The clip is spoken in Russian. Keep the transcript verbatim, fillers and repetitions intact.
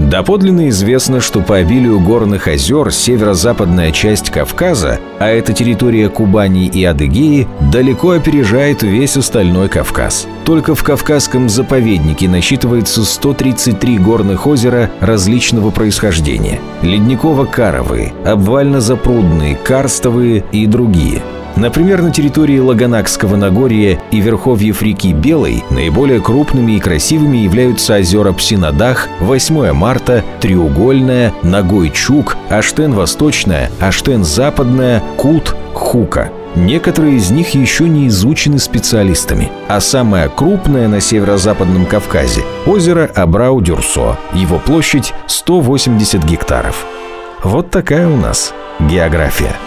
Доподлинно известно, что по обилию горных озер северо-западная часть Кавказа, а это территория Кубани и Адыгеи, далеко опережает весь остальной Кавказ. Только в Кавказском заповеднике насчитывается сто тридцать три горных озера различного происхождения: ледниково-каровые, обвально-запрудные, карстовые и другие. Например, на территории Лаганакского Нагорья и верховьев реки Белой наиболее крупными и красивыми являются озера Псинадах, восьмое марта, Треугольная, Нагой-Чук, Аштен-Восточная, Аштен-Западная, Кут, Хука. Некоторые из них еще не изучены специалистами. А самое крупное на северо-западном Кавказе – озеро Абрау-Дюрсо. Его площадь – сто восемьдесят гектаров. Вот такая у нас география.